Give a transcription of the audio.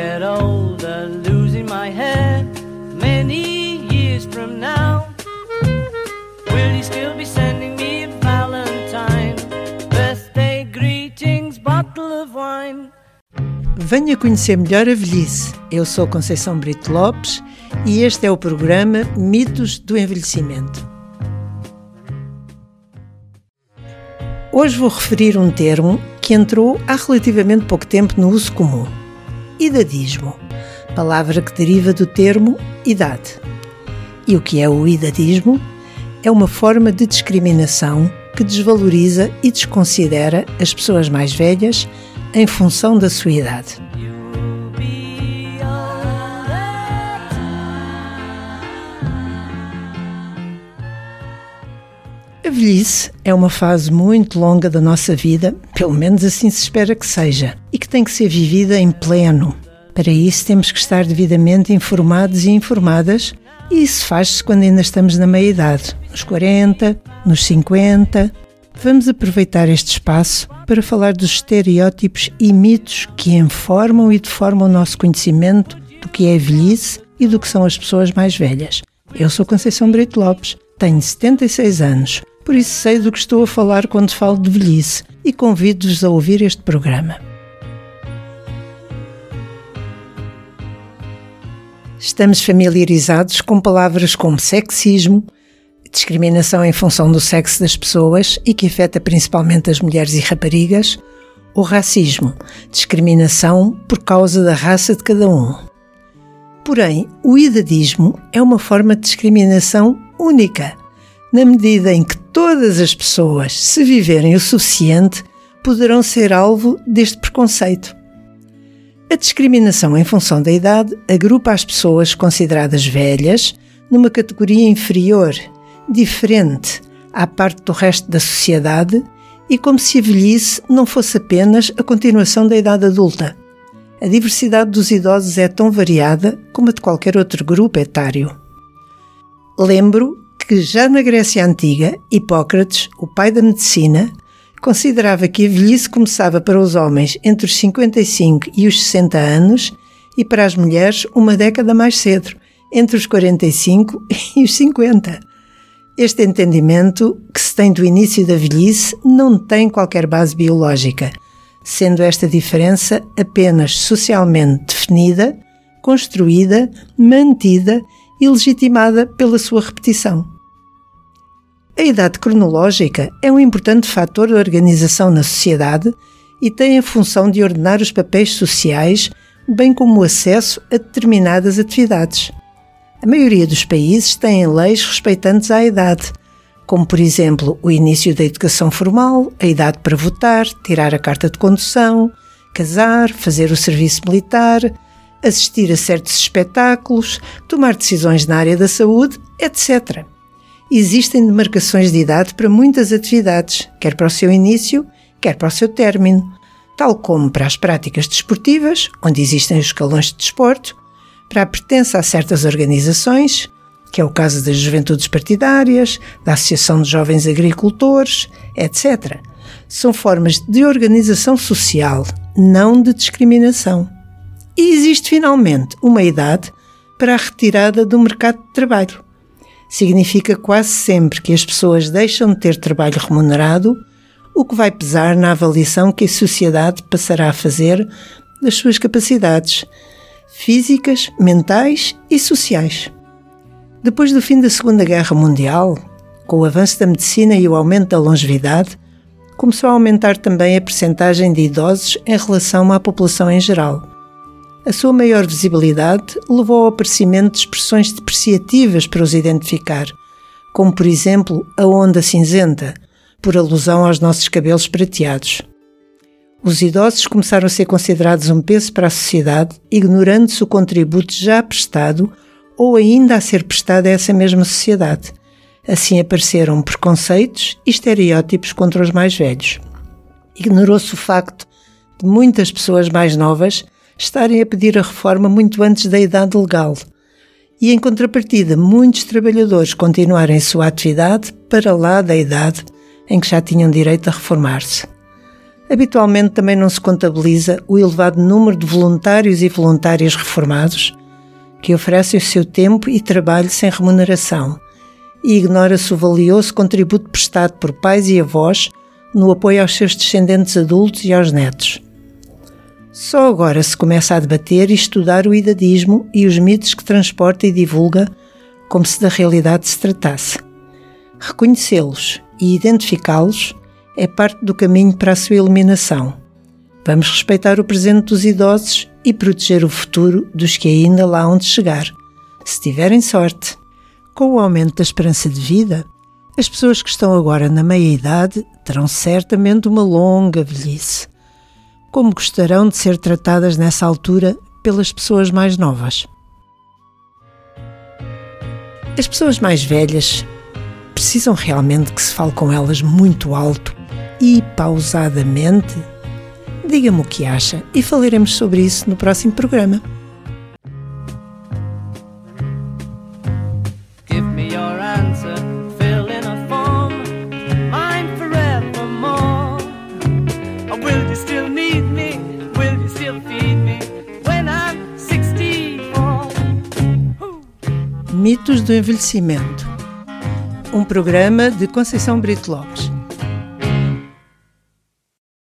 get older, losing my hair many years from now, will you still be sending me a Valentine? Birthday greetings, bottle of wine. Venha conhecer melhor a velhice. Eu sou Conceição Brito Lopes e este é o programa Mitos do Envelhecimento. Hoje vou referir um termo que entrou há relativamente pouco tempo no uso comum. Idadismo, palavra que deriva do termo idade. E o que é o idadismo? É uma forma de discriminação que desvaloriza e desconsidera as pessoas mais velhas em função da sua idade. A velhice é uma fase muito longa da nossa vida, pelo menos assim se espera que seja, e que tem que ser vivida em pleno. Para isso temos que estar devidamente informados e informadas, e isso faz-se quando ainda estamos na meia-idade, nos 40, nos 50. Vamos aproveitar este espaço para falar dos estereótipos e mitos que informam e deformam o nosso conhecimento do que é a velhice e do que são as pessoas mais velhas. Eu sou Conceição Brito Lopes, tenho 76 anos, por isso sei do que estou a falar quando falo de velhice e convido-vos a ouvir este programa. Estamos familiarizados com palavras como sexismo, discriminação em função do sexo das pessoas e que afeta principalmente as mulheres e raparigas, ou racismo, discriminação por causa da raça de cada um. Porém, o idadismo é uma forma de discriminação única, na medida em que todas as pessoas, se viverem o suficiente, poderão ser alvo deste preconceito. A discriminação em função da idade agrupa as pessoas consideradas velhas numa categoria inferior, diferente à parte do resto da sociedade e como se a velhice não fosse apenas a continuação da idade adulta. A diversidade dos idosos é tão variada como a de qualquer outro grupo etário. Lembro que já na Grécia Antiga, Hipócrates, o pai da medicina, considerava que a velhice começava para os homens entre os 55 e os 60 anos e para as mulheres uma década mais cedo, entre os 45 e os 50. Este entendimento que se tem do início da velhice não tem qualquer base biológica, sendo esta diferença apenas socialmente definida, construída, mantida e legitimada pela sua repetição. A idade cronológica é um importante fator de organização na sociedade e tem a função de ordenar os papéis sociais, bem como o acesso a determinadas atividades. A maioria dos países têm leis respeitantes à idade, como por exemplo o início da educação formal, a idade para votar, tirar a carta de condução, casar, fazer o serviço militar, assistir a certos espetáculos, tomar decisões na área da saúde, etc. Existem demarcações de idade para muitas atividades, quer para o seu início, quer para o seu término, tal como para as práticas desportivas, onde existem os escalões de desporto, para a pertença a certas organizações, que é o caso das juventudes partidárias, da Associação de Jovens Agricultores, etc. São formas de organização social, não de discriminação. E existe finalmente uma idade para a retirada do mercado de trabalho. Significa quase sempre que as pessoas deixam de ter trabalho remunerado, o que vai pesar na avaliação que a sociedade passará a fazer das suas capacidades físicas, mentais e sociais. Depois do fim da Segunda Guerra Mundial, com o avanço da medicina e o aumento da longevidade, começou a aumentar também a percentagem de idosos em relação à população em geral. A sua maior visibilidade levou ao aparecimento de expressões depreciativas para os identificar, como por exemplo a onda cinzenta, por alusão aos nossos cabelos prateados. Os idosos começaram a ser considerados um peso para a sociedade, ignorando-se o contributo já prestado ou ainda a ser prestado a essa mesma sociedade. Assim apareceram preconceitos e estereótipos contra os mais velhos. Ignorou-se o facto de muitas pessoas mais novas estarem a pedir a reforma muito antes da idade legal e, em contrapartida, muitos trabalhadores continuarem sua atividade para lá da idade em que já tinham direito a reformar-se. Habitualmente também não se contabiliza o elevado número de voluntários e voluntárias reformados que oferecem o seu tempo e trabalho sem remuneração e ignora-se o valioso contributo prestado por pais e avós no apoio aos seus descendentes adultos e aos netos. Só agora se começa a debater e estudar o idadismo e os mitos que transporta e divulga como se da realidade se tratasse. Reconhecê-los e identificá-los é parte do caminho para a sua eliminação. Vamos respeitar o presente dos idosos e proteger o futuro dos que ainda lá hão de chegar, se tiverem sorte. Com o aumento da esperança de vida, as pessoas que estão agora na meia-idade terão certamente uma longa velhice. Como gostarão de ser tratadas nessa altura pelas pessoas mais novas? As pessoas mais velhas precisam realmente que se fale com elas muito alto e pausadamente? Diga-me o que acha e falaremos sobre isso no próximo programa. Give me your answer, fill in a form, mine forevermore. Or will you still need me? Will you still feed me when I'm 64? Mitos do envelhecimento. Um programa de Conceição Brito Lopes.